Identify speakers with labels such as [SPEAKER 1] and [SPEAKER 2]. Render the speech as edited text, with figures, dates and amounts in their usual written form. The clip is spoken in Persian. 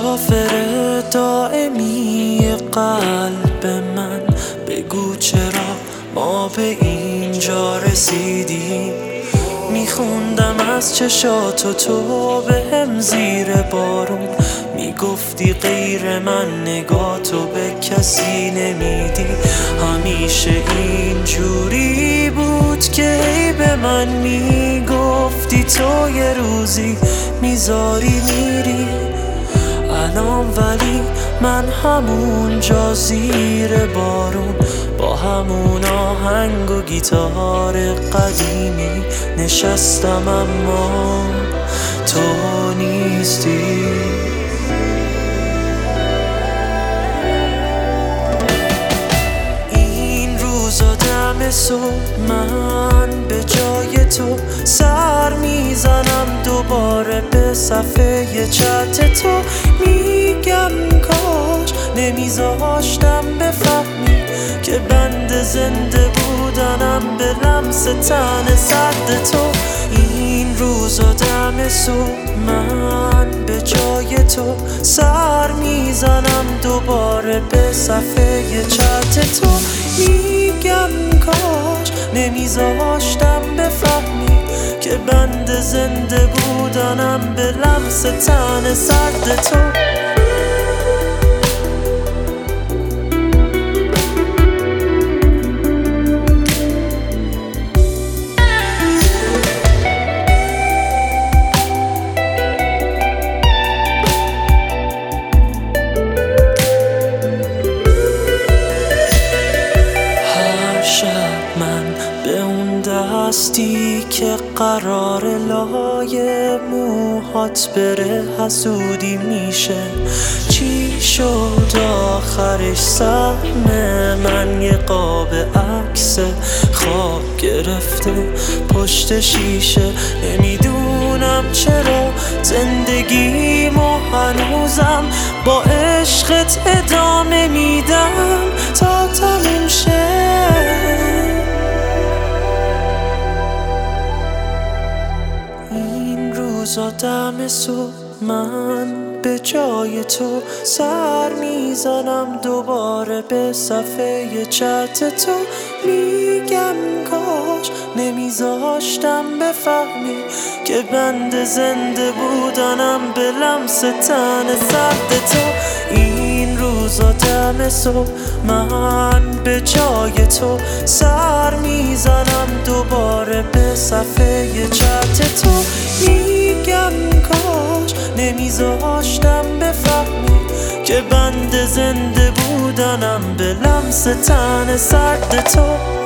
[SPEAKER 1] مسافر دائمی قلب من، بگو چرا ما به اینجا رسیدیم. میخوندم از چشاتو تو بهم زیر بارون، میگفتی غیر من نگاتو به کسی نمیدی. همیشه اینجوری بود که ای به من میگفتی تو یه روزی میذاری میری. الان ولی من همونجا زیر بارون، با همون آهنگ و گیتار قدیمی نشستم، اما تو نیستی. این روزا دم صبح من به جای تو سر میزنم دوباره به صفحه چت تو. میگم کاش نمیذاشتم بفهمی که بند زنده بودنم به لمس تن سرد تو. این روزا دم صبح من به جای تو سر میزنم دوباره به صفحه چت تو. میگم کاش نمیذاشتم بفهمی که بند زنده بودنم به لمس تن سرد تو. به اون دستی که قرار لای موهات بره حسودی میشه. چی شد آخرش؟ سهم من یه قاب عکس خواب گرفته پشت شیشه. نمیدونم چرا زندگیمو هنوزم با عشقت ادامه میدم تا تموم شه. روزا دم صبح من به جای تو سر میزنم دوباره به صفحه چت تو. میگم کاش نمیذاشتم بفهمی که بند زنده بودنم به لمس تن سرد تو. این روزا دم صبح من به جای تو سر میزنم دوباره به صفحه چت تو. میگم کاش نمیذاشتم بفهمی که بند زنده بودنم به لمس تن سرد تو.